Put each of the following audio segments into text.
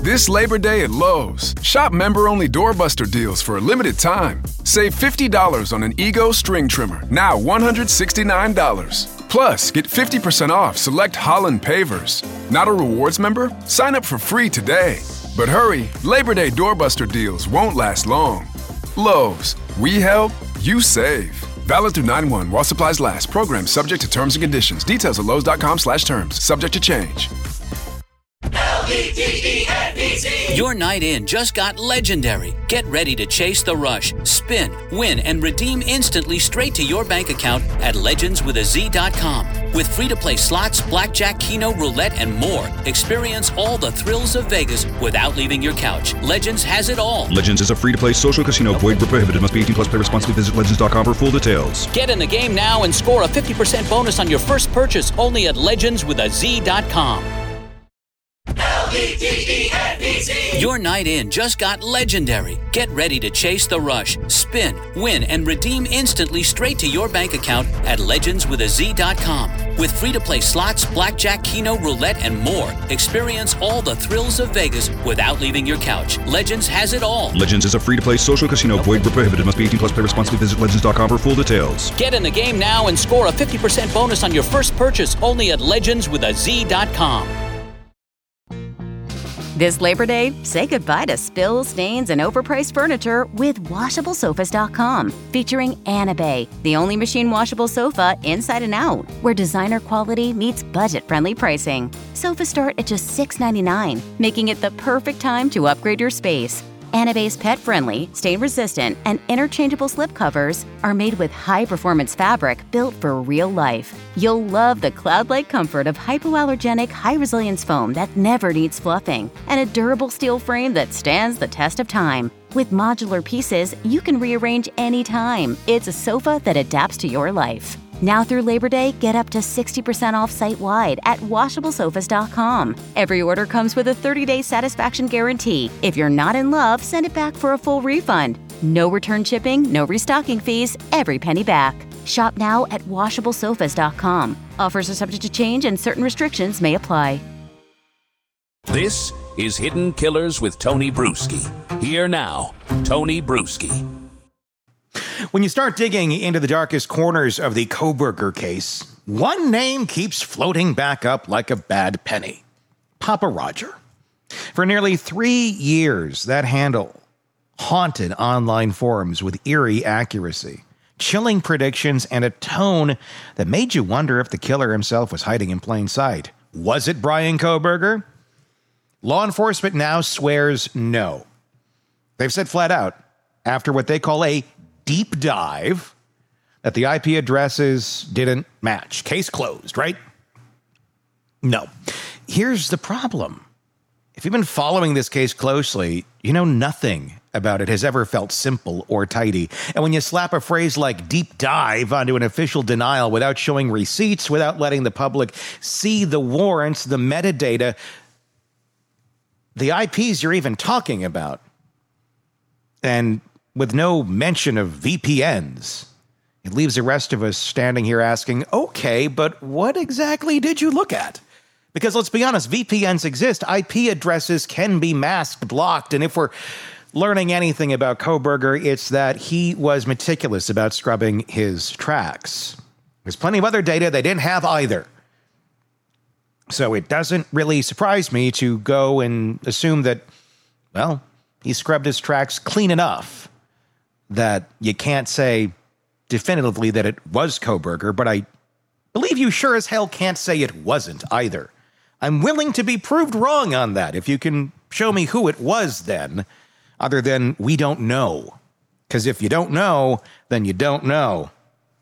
This Labor Day at Lowe's, shop member-only doorbuster deals for a limited time. Save $50 on an Ego string trimmer, now $169. Plus, get 50% off select Holland pavers. Not a rewards member? Sign up for free today. But hurry, Labor Day doorbuster deals won't last long. Lowe's, we help, you save. Valid through 9/1 while supplies last. Program subject to terms and conditions. Details at lowes.com/terms. Subject to change. LEGENDZ. Your night in just got legendary. Get ready to chase the rush, spin, win, and redeem instantly straight to your bank account at legendswithaz.com. With free-to-play slots, blackjack, keno, roulette, and more, experience all the thrills of Vegas without leaving your couch. Legends has it all. Legends is a free-to-play social casino. Void where prohibited. Must be 18 plus. Play responsibly. Visit legends.com for full details. Get in the game now and score a 50% bonus on your first purchase only at legendswithaz.com. LEGENDZ. Your night in just got legendary. Get ready to chase the rush, spin, win, and redeem instantly straight to your bank account at legendswithaz.com. With free-to-play slots, blackjack, keno, roulette, and more, experience all the thrills of Vegas without leaving your couch. Legends has it all. Legends is a free-to-play social casino. Void where prohibited. Must be 18 plus. Play responsibly. Visit legends.com for full details. Get in the game now and score a 50% bonus on your first purchase only at legendswithaz.com. This Labor Day, say goodbye to spills, stains, and overpriced furniture with WashableSofas.com, featuring Anabay, the only machine washable sofa inside and out, where designer quality meets budget-friendly pricing. Sofas start at just $6.99, making it the perfect time to upgrade your space. Anabay's pet-friendly, stain-resistant, and interchangeable slipcovers are made with high-performance fabric built for real life. You'll love the cloud-like comfort of hypoallergenic, high-resilience foam that never needs fluffing, and a durable steel frame that stands the test of time. With modular pieces, you can rearrange anytime. It's a sofa that adapts to your life. Now through Labor Day, get up to 60% off site-wide at WashableSofas.com. Every order comes with a 30-day satisfaction guarantee. If you're not in love, send it back for a full refund. No return shipping, no restocking fees, every penny back. Shop now at WashableSofas.com. Offers are subject to change and certain restrictions may apply. This is Hidden Killers with Tony Bruschi. Here now, Tony Bruschi. When you start digging into the darkest corners of the Kohberger case, one name keeps floating back up like a bad penny. Papa Roger. For nearly 3 years, that handle haunted online forums with eerie accuracy, chilling predictions, and a tone that made you wonder if the killer himself was hiding in plain sight. Was it Bryan Kohberger? Law enforcement now swears no. They've said flat out, after what they call a deep dive, that the IP addresses didn't match. Case closed, right? No. Here's the problem. If you've been following this case closely, you know nothing about it has ever felt simple or tidy. And when you slap a phrase like deep dive onto an official denial without showing receipts, without letting the public see the warrants, the metadata, the IPs you're even talking about, and with no mention of VPNs, it leaves the rest of us standing here asking, okay, but what exactly did you look at? Because let's be honest, VPNs exist. IP addresses can be masked, blocked, and if we're learning anything about Kohberger, it's that he was meticulous about scrubbing his tracks. There's plenty of other data they didn't have either. So it doesn't really surprise me to go and assume that, well, he scrubbed his tracks clean enough that you can't say definitively that it was Kohberger, but I believe you sure as hell can't say it wasn't either. I'm willing to be proved wrong on that if you can show me who it was then, other than we don't know. Because if you don't know, then you don't know.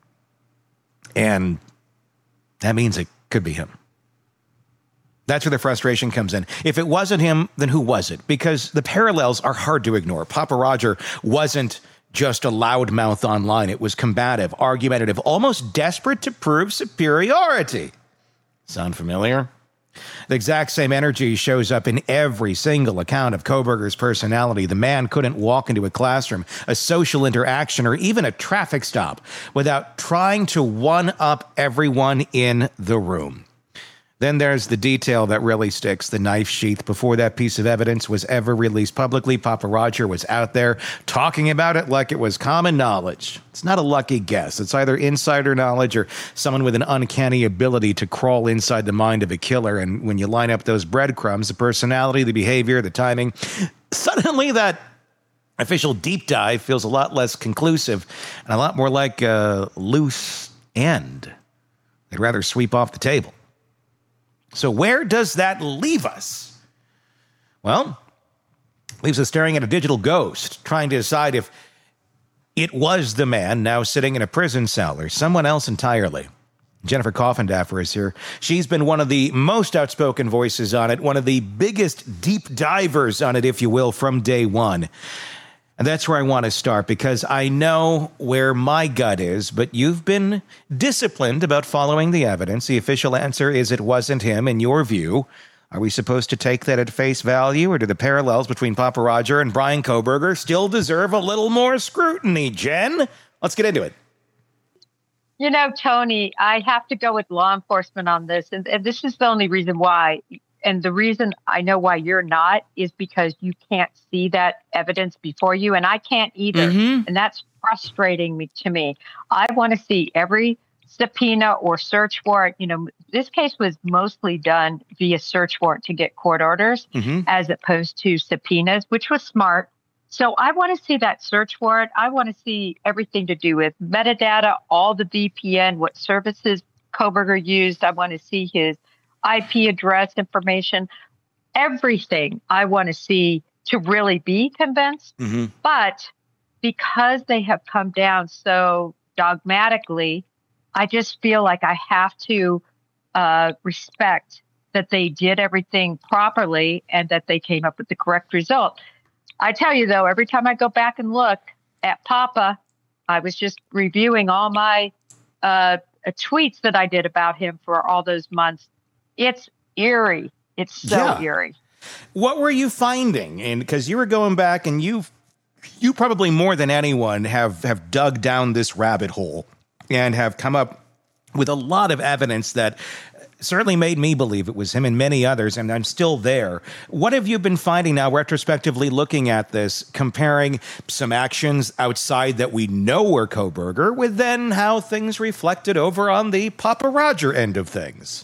And that means it could be him. That's where the frustration comes in. If it wasn't him, then who was it? Because the parallels are hard to ignore. Papa Roger wasn't just a loudmouth online. It was combative, argumentative, almost desperate to prove superiority. Sound familiar? The exact same energy shows up in every single account of Kohberger's personality. The man couldn't walk into a classroom, a social interaction, or even a traffic stop without trying to one-up everyone in the room. Then there's the detail that really sticks, the knife sheath. Before that piece of evidence was ever released publicly, Papa Roger was out there talking about it like it was common knowledge. It's not a lucky guess. It's either insider knowledge or someone with an uncanny ability to crawl inside the mind of a killer. And when you line up those breadcrumbs, the personality, the behavior, the timing, suddenly that official deep dive feels a lot less conclusive and a lot more like a loose end. They'd rather sweep off the table. So where does that leave us? Well, leaves us staring at a digital ghost, trying to decide if it was the man now sitting in a prison cell or someone else entirely. Jennifer Coffindaffer is here. She's been one of the most outspoken voices on it, one of the biggest deep divers on it, if you will, from day one. And that's where I want to start, because I know where my gut is, but you've been disciplined about following the evidence. The official answer is it wasn't him, in your view. Are we supposed to take that at face value, or do the parallels between Papa Roger and Bryan Kohberger still deserve a little more scrutiny, Jen? Let's get into it. You know, Tony, I have to go with law enforcement on this, and this is the only reason why. And the reason I know why you're not is because you can't see that evidence before you, and I can't either. Mm-hmm. And that's frustrating to me. I want to see every subpoena or search warrant. You know, this case was mostly done via search warrant to get court orders as opposed to subpoenas, which was smart. So I want to see that search warrant. I want to see everything to do with metadata, all the VPN, what services Kohberger used. I want to see his IP address information, everything I want to see to really be convinced. Mm-hmm. But because they have come down so dogmatically, I just feel like I have to respect that they did everything properly and that they came up with the correct result. I tell you, though, every time I go back and look at Papa, I was just reviewing all my tweets that I did about him for all those months. It's eerie. It's so eerie. What were you finding? And because you were going back and you probably more than anyone have dug down this rabbit hole and have come up with a lot of evidence that certainly made me believe it was him and many others, and I'm still there. What have you been finding now, retrospectively looking at this, comparing some actions outside that we know were Kohberger with then how things reflected over on the Papa Roger end of things?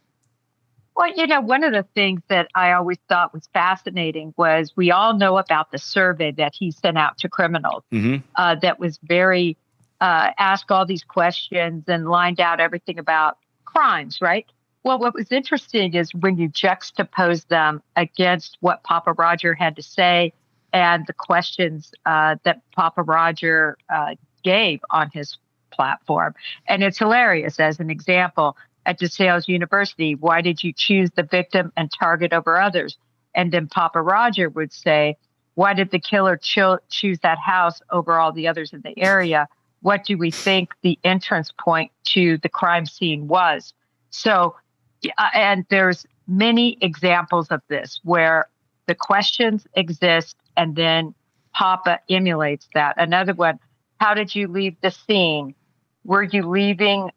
Well, you know, one of the things that I always thought was fascinating was we all know about the survey that he sent out to criminals that was very, ask all these questions and lined out everything about crimes, right? Well, what was interesting is when you juxtapose them against what Papa Roger had to say and the questions that Papa Roger gave on his platform. And it's hilarious. As an example, at DeSales University, why did you choose the victim and target over others? And then Papa Roger would say, why did the killer choose that house over all the others in the area? What do we think the entrance point to the crime scene was? So, and there's many examples of this where the questions exist and then Papa emulates that. Another one, how did you leave the scene? Were you leaving,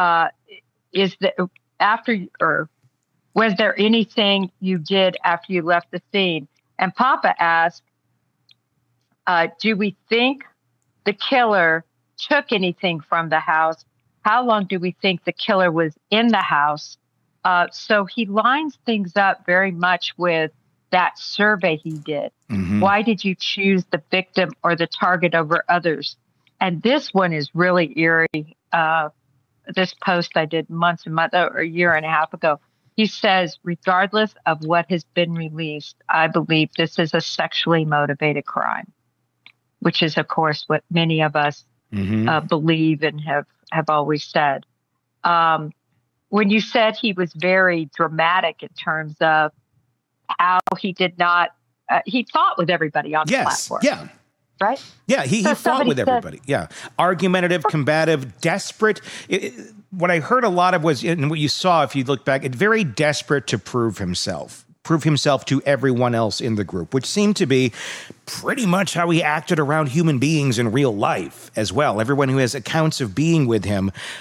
was there anything you did after you left the scene? And Papa asked, do we think the killer took anything from the house? How long do we think the killer was in the house? So he lines things up very much with that survey he did. Mm-hmm. Why did you choose the victim or the target over others? And this one is really eerie. This post I did months and months or a year and a half ago. He says, regardless of what has been released, I believe this is a sexually motivated crime, which is, of course, what many of us believe and have always said. When you said he was very dramatic in terms of how he did not, he fought with everybody on the platform. Yeah. Right? Yeah, he fought with everybody. Yeah. Argumentative, combative, desperate. What I heard a lot of was, and what you saw if you look back, very desperate to prove himself to everyone else in the group, which seemed to be pretty much how he acted around human beings in real life as well. Everyone who has accounts of being with him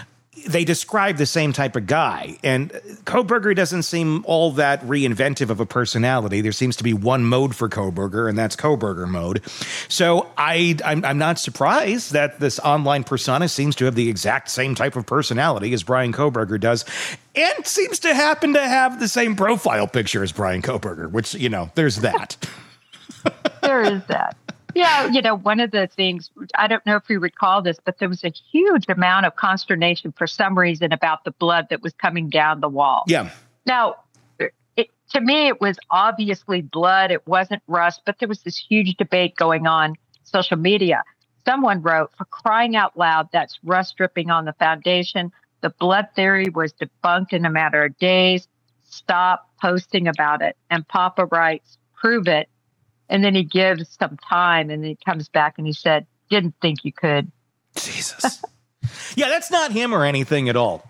they describe the same type of guy. And Kohberger doesn't seem all that reinventive of a personality. There seems to be one mode for Kohberger, and that's Kohberger mode. So I'm not surprised that this online persona seems to have the exact same type of personality as Bryan Kohberger does, and seems to happen to have the same profile picture as Bryan Kohberger, which, there's that. There is that. Yeah, one of the things, I don't know if you recall this, but there was a huge amount of consternation for some reason about the blood that was coming down the wall. Yeah. Now, to me, it was obviously blood. It wasn't rust, but there was this huge debate going on social media. Someone wrote, for crying out loud, that's rust dripping on the foundation. The blood theory was debunked in a matter of days. Stop posting about it. And Papa writes, prove it. And then he gives some time, and then he comes back and he said, didn't think you could. Jesus. Yeah, that's not him or anything at all.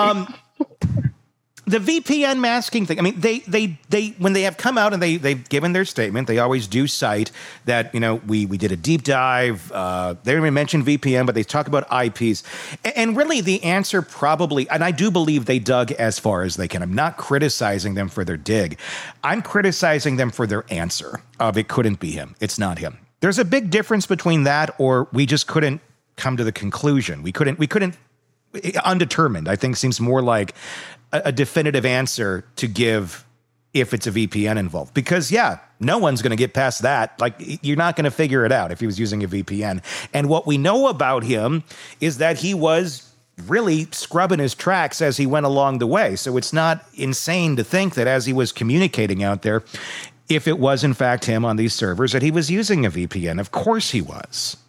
The VPN masking thing, I mean, they when they have come out and they've given their statement, they always do cite that, we did a deep dive. They didn't even mention VPN, but they talk about IPs. And really the answer probably, and I do believe they dug as far as they can. I'm not criticizing them for their dig. I'm criticizing them for their answer of it couldn't be him. It's not him. There's a big difference between that or we just couldn't come to the conclusion. We couldn't, undetermined, I think seems more like a definitive answer to give if it's a VPN involved. Because, no one's going to get past that. Like, you're not going to figure it out if he was using a VPN. And what we know about him is that he was really scrubbing his tracks as he went along the way. So it's not insane to think that as he was communicating out there, if it was in fact him on these servers, that he was using a VPN. Of course he was.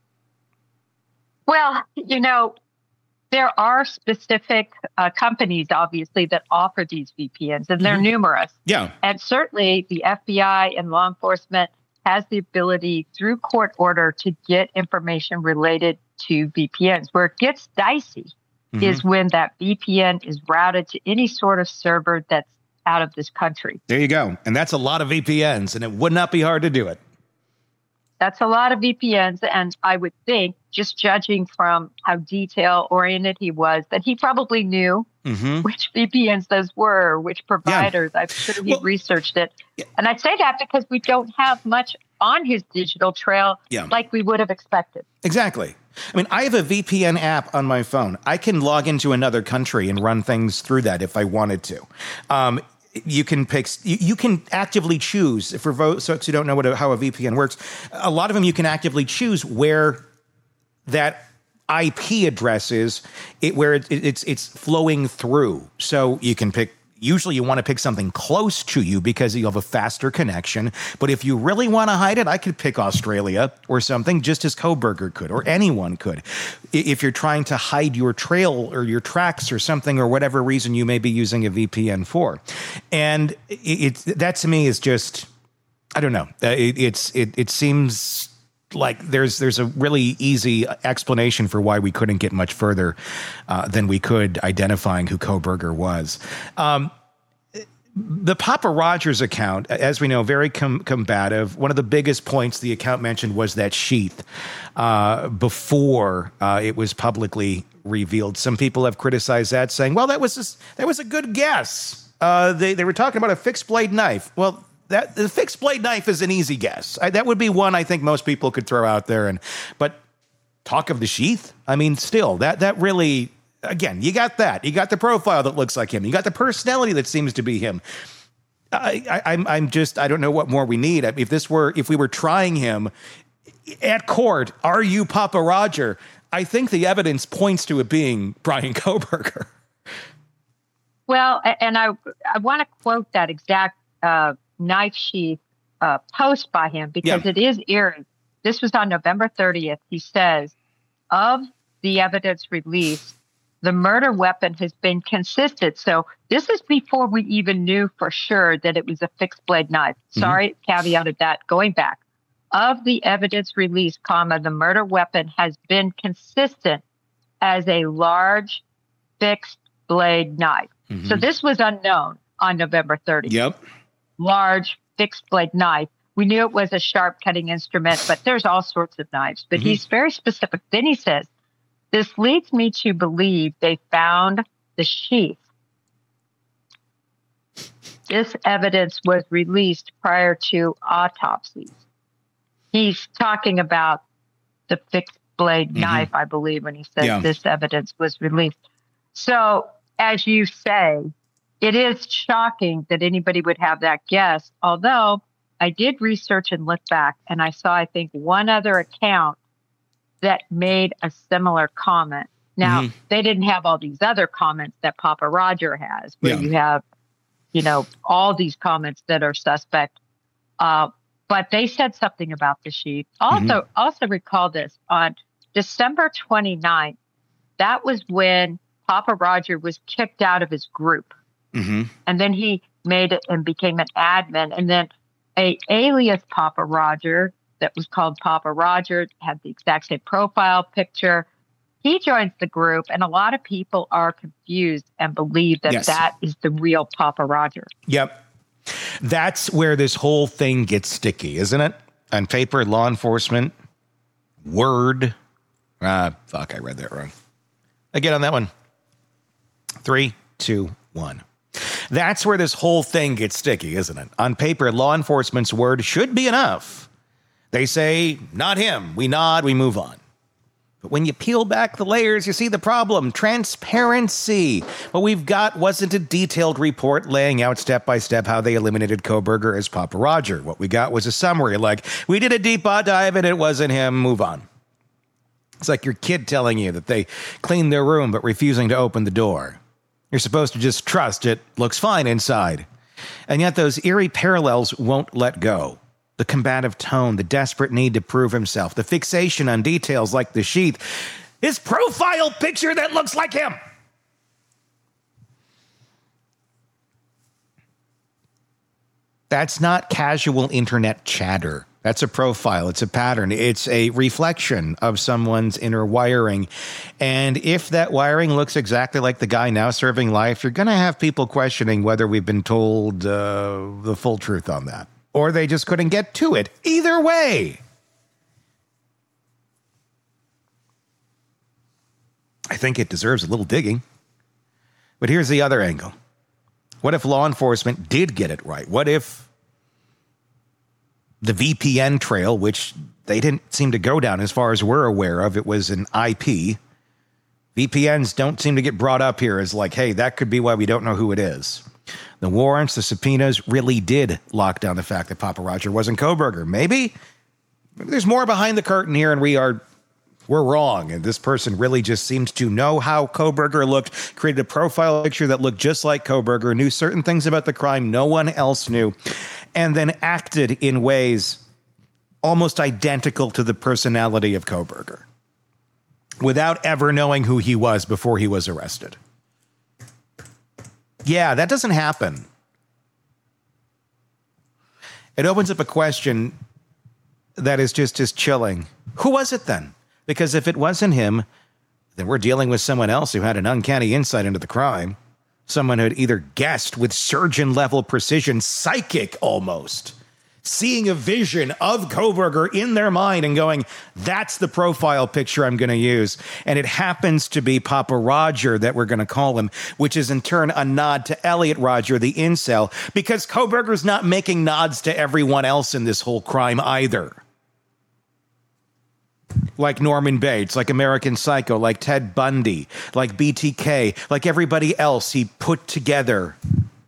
Well, there are specific companies, obviously, that offer these VPNs, and they're numerous. Yeah. And certainly the FBI and law enforcement has the ability through court order to get information related to VPNs. Where it gets dicey is when that VPN is routed to any sort of server that's out of this country. There you go. And that's a lot of VPNs, and it would not be hard to do it. That's a lot of VPNs, and I would think, just judging from how detail-oriented he was, that he probably knew which VPNs those were, which providers. Yeah. I'm sure he researched it. Yeah. And I say that because we don't have much on his digital trail like we would have expected. Exactly. I mean, I have a VPN app on my phone. I can log into another country and run things through that if I wanted to. You can pick. You can actively choose. For folks who don't know how a VPN works, a lot of them you can actively choose where that IP address is, where it's flowing through. So you can pick. Usually, you want to pick something close to you because you have a faster connection. But if you really want to hide it, I could pick Australia or something, just as Kohberger could, or anyone could. If you're trying to hide your trail or your tracks or something, or whatever reason you may be using a VPN for. And that to me is just, I don't know. It seems like there's a really easy explanation for why we couldn't get much further than we could identifying who Kohberger was. The Papa Rogers account, as we know, very combative. One of the biggest points the account mentioned was that sheath before it was publicly revealed. Some people have criticized that, saying, well, that was a good guess. They were talking about a fixed blade knife. Well, the fixed blade knife is an easy guess. That would be one I think most people could throw out there. But talk of the sheath? I mean, still, that really... Again, you got that. You got the profile that looks like him. You got the personality that seems to be him. I don't know what more we need. If we were trying him at court, are you Papa Roger? I think the evidence points to it being Bryan Kohberger. Well, and I want to quote that exact knife sheath post by him because it is eerie. This was on November 30th. He says, of the evidence released, the murder weapon has been consistent. So this is before we even knew for sure that it was a fixed blade knife. Sorry, caveated that. Going back. Of the evidence released, the murder weapon has been consistent as a large fixed blade knife. So this was unknown on November 30th. Yep. Large fixed blade knife. We knew it was a sharp cutting instrument, but there's all sorts of knives. But he's very specific. Then he says, This leads me to believe they found the sheath. This evidence was released prior to autopsies. He's talking about the fixed blade knife, I believe, when he says this evidence was released. So, as you say, it is shocking that anybody would have that guess, although I did research and look back, and I saw, I think, one other account that made a similar comment. Now, they didn't have all these other comments that Papa Roger has, where you have, you know, all these comments that are suspect. But they said something about the sheath. Also recall this, on December 29th, that was when Papa Roger was kicked out of his group. And then he made it and became an admin. And then a alias Papa Roger that was called Papa Roger, had the exact same profile picture. He joins the group, and a lot of people are confused and believe that that is the real Papa Roger. Yep. That's where this whole thing gets sticky, isn't it? On paper, law enforcement, word. I read that wrong. Again on that one. 3, 2, 1. That's where this whole thing gets sticky, isn't it? On paper, law enforcement's word should be enough. They say, not him. We nod, we move on. But when you peel back the layers, you see the problem. Transparency. What we've got wasn't a detailed report laying out step by step how they eliminated Kohberger as Papa Roger. What we got was a summary like, we did a deep dive and it wasn't him, move on. It's like your kid telling you that they cleaned their room but refusing to open the door. You're supposed to just trust it looks fine inside. And yet those eerie parallels won't let go. The combative tone, the desperate need to prove himself, the fixation on details like the sheath, his profile picture that looks like him. That's not casual internet chatter. That's a profile. It's a pattern. It's a reflection of someone's inner wiring. And if that wiring looks exactly like the guy now serving life, you're going to have people questioning whether we've been told the full truth on that. Or they just couldn't get to it. Either way. I think it deserves a little digging. But here's the other angle. What if law enforcement did get it right? What if the VPN trail, which they didn't seem to go down as far as we're aware of, it was an IP. VPNs don't seem to get brought up here as like, hey, that could be why we don't know who it is. The warrants, the subpoenas really did lock down the fact that Papa Roger wasn't Kohberger. Maybe there's more behind the curtain here and we're wrong. And this person really just seemed to know how Kohberger looked, created a profile picture that looked just like Kohberger, knew certain things about the crime no one else knew, and then acted in ways almost identical to the personality of Kohberger without ever knowing who he was before he was arrested. Yeah, that doesn't happen. It opens up a question that is just as chilling. Who was it then? Because if it wasn't him, then we're dealing with someone else who had an uncanny insight into the crime. Someone who had either guessed with surgeon-level precision, psychic almost, seeing a vision of Kohberger in their mind and going, that's the profile picture I'm going to use. And it happens to be Papa Roger that we're going to call him, which is in turn a nod to Elliot Roger, the incel, because Kohberger's not making nods to everyone else in this whole crime either. Like Norman Bates, like American Psycho, like Ted Bundy, like BTK, like everybody else he put together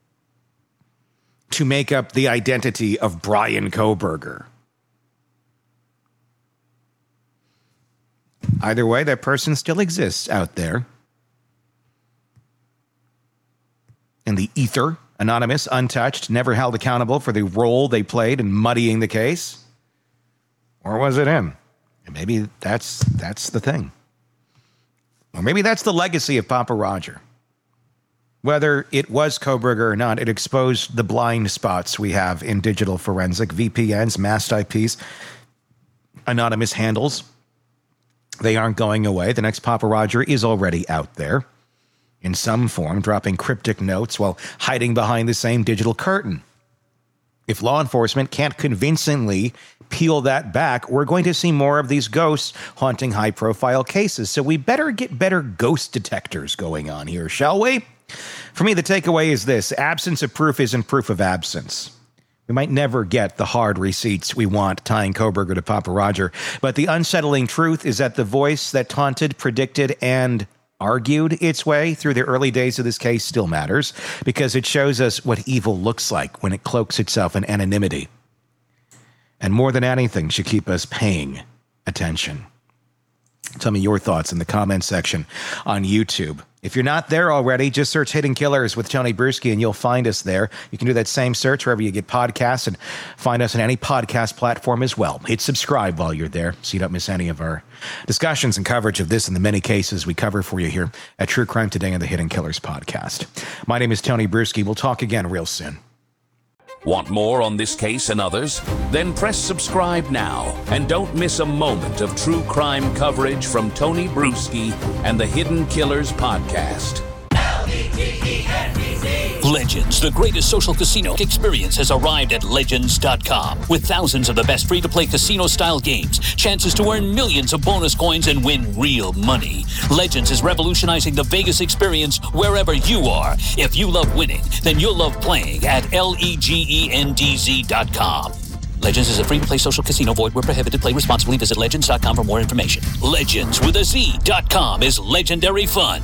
to make up the identity of Brian Kohberger. Either way, that person still exists out there. In the ether, anonymous, untouched, never held accountable for the role they played in muddying the case. Or was it him? And maybe that's the thing. Or maybe that's the legacy of Papa Roger. Whether it was Kohberger or not, it exposed the blind spots we have in digital forensic, VPNs, masked IPs, anonymous handles. They aren't going away. The next Papa Roger is already out there in some form, dropping cryptic notes while hiding behind the same digital curtain. If law enforcement can't convincingly peel that back, we're going to see more of these ghosts haunting high-profile cases. So we better get better ghost detectors going on here, shall we? For me, the takeaway is this: absence of proof isn't proof of absence. We might never get the hard receipts we want tying Kohberger to Papa Roger, but the unsettling truth is that the voice that taunted, predicted, and argued its way through the early days of this case still matters, because it shows us what evil looks like when it cloaks itself in anonymity. And more than anything, should keep us paying attention. Tell me your thoughts in the comment section on YouTube. If you're not there already, just search Hidden Killers with Tony Bruschi and you'll find us there. You can do that same search wherever you get podcasts and find us on any podcast platform as well. Hit subscribe while you're there so you don't miss any of our discussions and coverage of this and the many cases we cover for you here at True Crime Today and the Hidden Killers podcast. My name is Tony Bruschi. We'll talk again real soon. Want more on this case and others? Then press subscribe now and don't miss a moment of true crime coverage from Tony Bruschi and the Hidden Killers podcast. Legends, the greatest social casino experience, has arrived at Legends.com. With thousands of the best free-to-play casino-style games, chances to earn millions of bonus coins and win real money. Legends is revolutionizing the Vegas experience wherever you are. If you love winning, then you'll love playing at LEGENDZ.com. Legends is a free-to-play social casino. Void where prohibited. Play responsibly. Visit Legends.com for more information. Legends with a Z.com is legendary fun.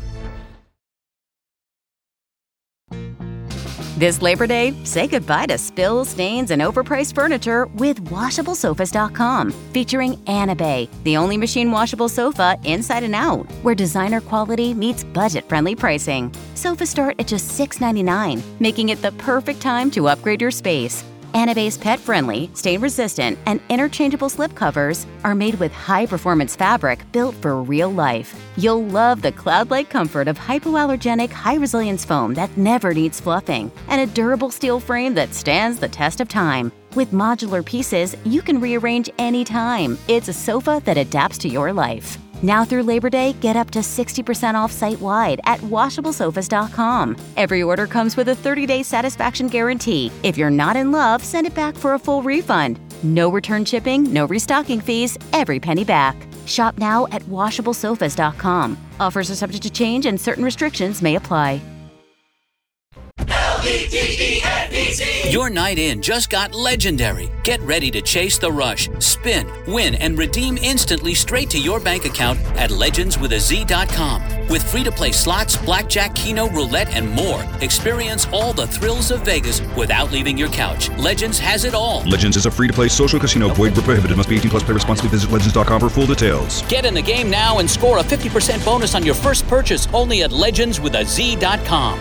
This Labor Day, say goodbye to spills, stains, and overpriced furniture with WashableSofas.com, featuring Anabay, the only machine washable sofa inside and out, where designer quality meets budget-friendly pricing. Sofas start at just $6.99, making it the perfect time to upgrade your space. Anabay's pet-friendly, stain-resistant, and interchangeable slipcovers are made with high-performance fabric built for real life. You'll love the cloud-like comfort of hypoallergenic, high-resilience foam that never needs fluffing, and a durable steel frame that stands the test of time. With modular pieces, you can rearrange anytime. It's a sofa that adapts to your life. Now through Labor Day, get up to 60% off site-wide at WashableSofas.com. Every order comes with a 30-day satisfaction guarantee. If you're not in love, send it back for a full refund. No return shipping, no restocking fees, every penny back. Shop now at WashableSofas.com. Offers are subject to change and certain restrictions may apply. Your night in just got legendary. Get ready to chase the rush, spin, win, and redeem instantly straight to your bank account at legendswithaz.com. With free-to-play slots, blackjack, keno, roulette, and more, experience all the thrills of Vegas without leaving your couch. Legends has it all. Legends is a free-to-play social casino. Void where prohibited. Must be 18 plus. Play responsibly. Visit legends.com for full details. Get in the game now and score a 50% bonus on your first purchase only at legendswithaz.com.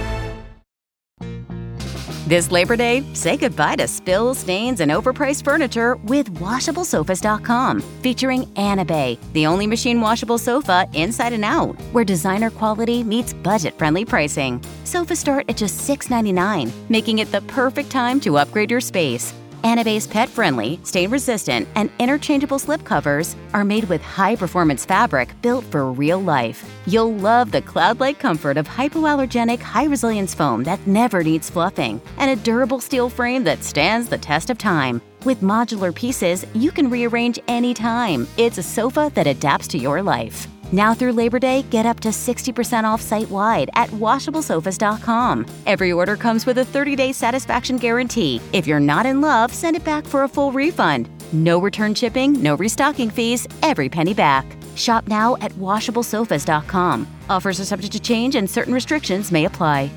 This Labor Day, say goodbye to spills, stains, and overpriced furniture with WashableSofas.com, featuring Anabay, the only machine washable sofa inside and out, where designer quality meets budget-friendly pricing. Sofas start at just $6.99, making it the perfect time to upgrade your space. Anabay's pet-friendly, stain-resistant, and interchangeable slipcovers are made with high-performance fabric built for real life. You'll love the cloud-like comfort of hypoallergenic, high-resilience foam that never needs fluffing, and a durable steel frame that stands the test of time. With modular pieces, you can rearrange anytime. It's a sofa that adapts to your life. Now through Labor Day, get up to 60% off site-wide at WashableSofas.com. Every order comes with a 30-day satisfaction guarantee. If you're not in love, send it back for a full refund. No return shipping, no restocking fees, every penny back. Shop now at WashableSofas.com. Offers are subject to change and certain restrictions may apply.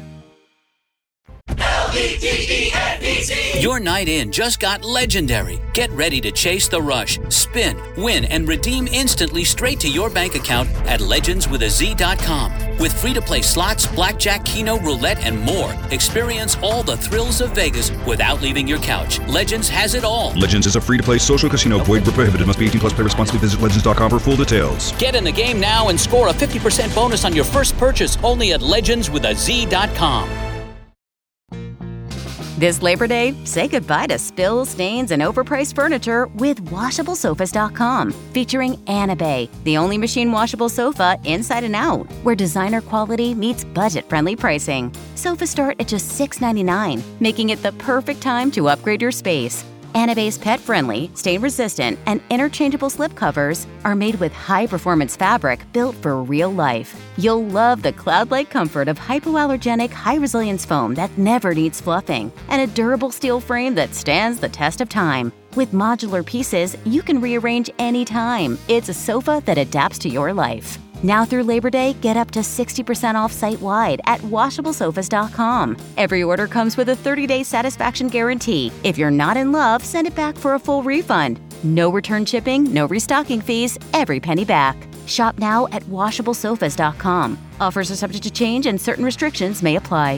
Your night in just got legendary. Get ready to chase the rush, spin, win, and redeem instantly straight to your bank account at legendswithaz.com. With free-to-play slots, blackjack, keno, roulette, and more, experience all the thrills of Vegas without leaving your couch. Legends has it all. Legends is a free-to-play social casino. Void where prohibited. Must be 18 plus. Play responsibly. Visit legends.com for full details. Get in the game now and score a 50% bonus on your first purchase only at legendswithaz.com. This Labor Day, say goodbye to spills, stains, and overpriced furniture with WashableSofas.com, featuring Anabay, the only machine washable sofa inside and out, where designer quality meets budget-friendly pricing. Sofas start at just $6.99, making it the perfect time to upgrade your space. Anabay's pet-friendly, stain-resistant, and interchangeable slip covers are made with high-performance fabric built for real life. You'll love the cloud-like comfort of hypoallergenic, high-resilience foam that never needs fluffing, and a durable steel frame that stands the test of time. With modular pieces, you can rearrange anytime. It's a sofa that adapts to your life. Now through Labor Day, get up to 60% off site-wide at WashableSofas.com. Every order comes with a 30-day satisfaction guarantee. If you're not in love, send it back for a full refund. No return shipping, no restocking fees, every penny back. Shop now at WashableSofas.com. Offers are subject to change and certain restrictions may apply.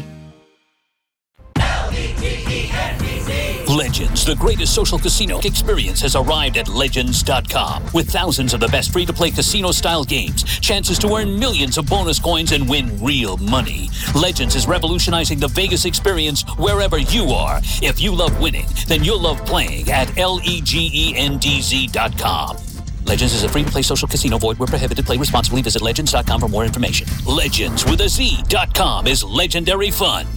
Legends, the greatest social casino experience, has arrived at Legends.com. With thousands of the best free-to-play casino-style games, chances to earn millions of bonus coins and win real money. Legends is revolutionizing the Vegas experience wherever you are. If you love winning, then you'll love playing at Legendz.com. Legends is a free-to-play social casino. Void where prohibited. Play responsibly. Visit Legends.com for more information. Legends with a Z.com is legendary fun.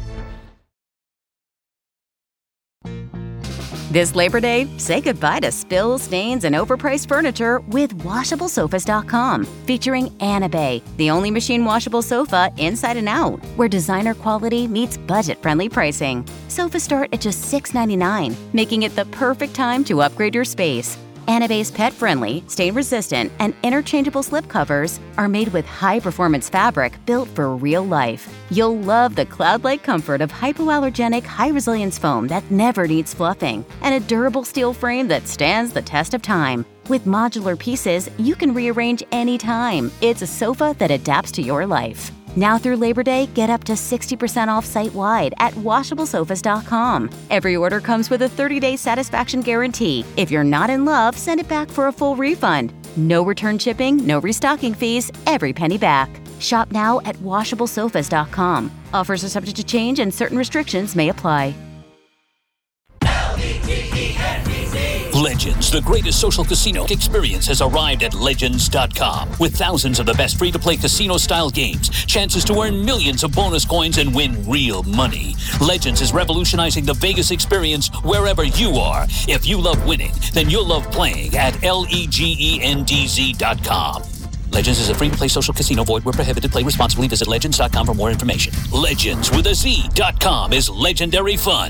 This Labor Day, say goodbye to spills, stains, and overpriced furniture with WashableSofas.com, featuring Anabay, the only machine washable sofa inside and out, where designer quality meets budget-friendly pricing. Sofas start at just $6.99, making it the perfect time to upgrade your space. Anabay's pet-friendly, stain-resistant, and interchangeable slip covers are made with high-performance fabric built for real life. You'll love the cloud-like comfort of hypoallergenic, high-resilience foam that never needs fluffing, and a durable steel frame that stands the test of time. With modular pieces, you can rearrange anytime. It's a sofa that adapts to your life. Now through Labor Day, get up to 60% off site-wide at WashableSofas.com. Every order comes with a 30-day satisfaction guarantee. If you're not in love, send it back for a full refund. No return shipping, no restocking fees, every penny back. Shop now at WashableSofas.com. Offers are subject to change and certain restrictions may apply. Legends, the greatest social casino experience, has arrived at Legends.com. With thousands of the best free-to-play casino-style games, chances to earn millions of bonus coins and win real money. Legends is revolutionizing the Vegas experience wherever you are. If you love winning, then you'll love playing at Legendz.com. Legends is a free-to-play social casino. Void where prohibited. Play responsibly. Visit Legends.com for more information. Legends with a Z.com is legendary fun.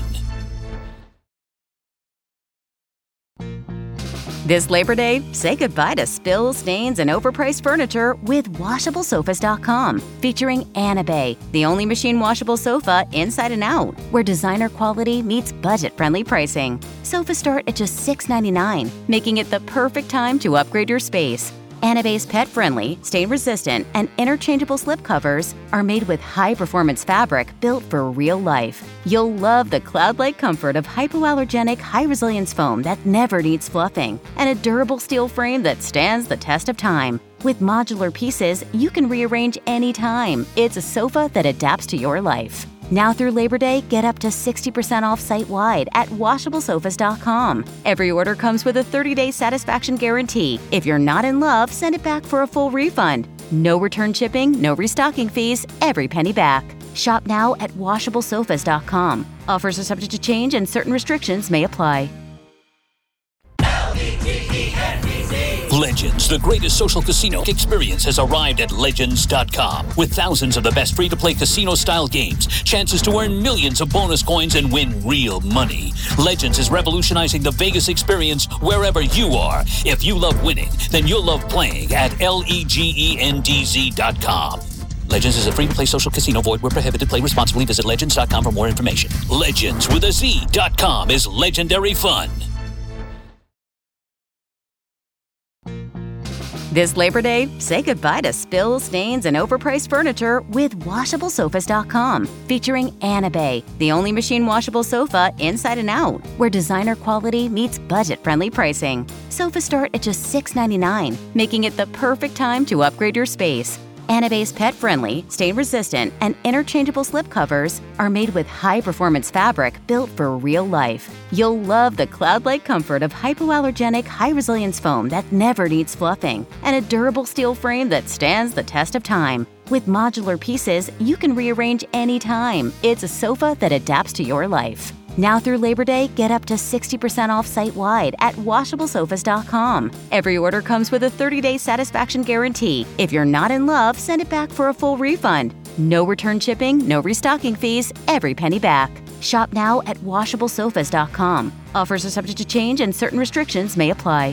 This Labor Day, say goodbye to spills, stains, and overpriced furniture with WashableSofas.com, featuring Anabay, the only machine washable sofa inside and out, where designer quality meets budget-friendly pricing. Sofas start at just $6.99, making it the perfect time to upgrade your space. Anabay's pet-friendly, stain-resistant, and interchangeable slip covers are made with high-performance fabric built for real life. You'll love the cloud-like comfort of hypoallergenic, high-resilience foam that never needs fluffing, and a durable steel frame that stands the test of time. With modular pieces, you can rearrange anytime. It's a sofa that adapts to your life. Now through Labor Day, get up to 60% off site-wide at WashableSofas.com. Every order comes with a 30-day satisfaction guarantee. If you're not in love, send it back for a full refund. No return shipping, no restocking fees, every penny back. Shop now at WashableSofas.com. Offers are subject to change and certain restrictions may apply. Legends, the greatest social casino experience, has arrived at Legends.com. With thousands of the best free-to-play casino-style games, chances to earn millions of bonus coins and win real money. Legends is revolutionizing the Vegas experience wherever you are. If you love winning, then you'll love playing at Legendz.com. Legends is a free-to-play social casino. Void where prohibited. Play responsibly. Visit Legends.com for more information. Legends with a Z.com is legendary fun. This Labor Day, say goodbye to spills, stains, and overpriced furniture with WashableSofas.com, featuring Anabay, the only machine washable sofa inside and out, where designer quality meets budget-friendly pricing. Sofas start at just $6.99, making it the perfect time to upgrade your space. Anabase pet-friendly, stain-resistant, and interchangeable slipcovers are made with high-performance fabric built for real life. You'll love the cloud-like comfort of hypoallergenic, high-resilience foam that never needs fluffing, and a durable steel frame that stands the test of time. With modular pieces, you can rearrange anytime. It's a sofa that adapts to your life. Now through Labor Day, get up to 60% off site-wide at WashableSofas.com. Every order comes with a 30-day satisfaction guarantee. If you're not in love, send it back for a full refund. No return shipping, no restocking fees, every penny back. Shop now at WashableSofas.com. Offers are subject to change and certain restrictions may apply.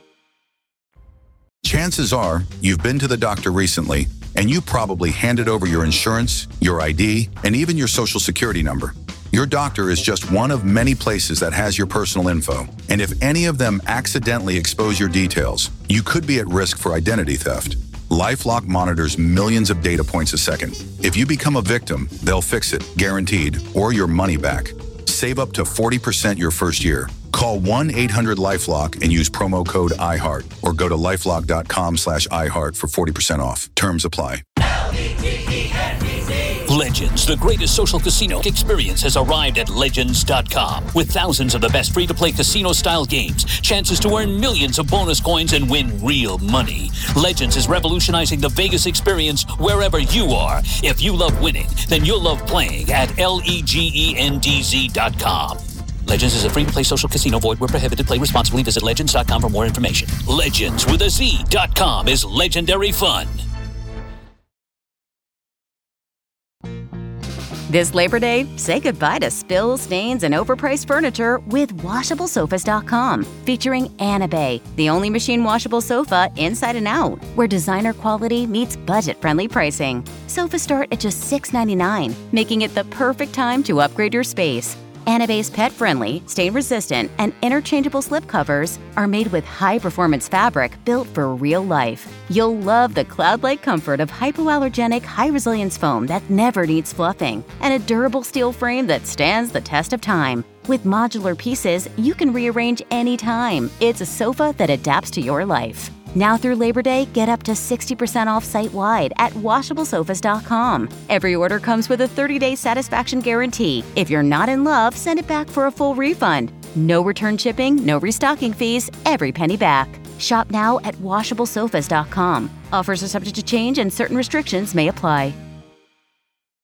Chances are you've been to the doctor recently and you probably handed over your insurance, your ID, and even your social security number. Your doctor is just one of many places that has your personal info. And if any of them accidentally expose your details, you could be at risk for identity theft. LifeLock monitors millions of data points a second. If you become a victim, they'll fix it, guaranteed, or your money back. Save up to 40% your first year. Call 1-800-LifeLock and use promo code iHeart or go to lifelock.com/iHeart for 40% off. Terms apply. Legends, the greatest social casino experience, has arrived at Legends.com. With thousands of the best free-to-play casino-style games, chances to earn millions of bonus coins and win real money. Legends is revolutionizing the Vegas experience wherever you are. If you love winning, then you'll love playing at LEGENDZ.com. Legends is a free-to-play social casino. Void where prohibited. Play responsibly. Visit Legends.com for more information. Legends with a Z.com is legendary fun. This Labor Day, say goodbye to spills, stains, and overpriced furniture with WashableSofas.com, featuring Anabay, the only machine washable sofa inside and out, where designer quality meets budget-friendly pricing. Sofas start at just $6.99, making it the perfect time to upgrade your space. Anabay's pet-friendly, stain-resistant, and interchangeable slipcovers are made with high-performance fabric built for real life. You'll love the cloud-like comfort of hypoallergenic, high-resilience foam that never needs fluffing, and a durable steel frame that stands the test of time. With modular pieces, you can rearrange anytime. It's a sofa that adapts to your life. Now through Labor Day, get up to 60% off site-wide at WashableSofas.com. Every order comes with a 30-day satisfaction guarantee. If you're not in love, send it back for a full refund. No return shipping, no restocking fees, every penny back. Shop now at WashableSofas.com. Offers are subject to change and certain restrictions may apply.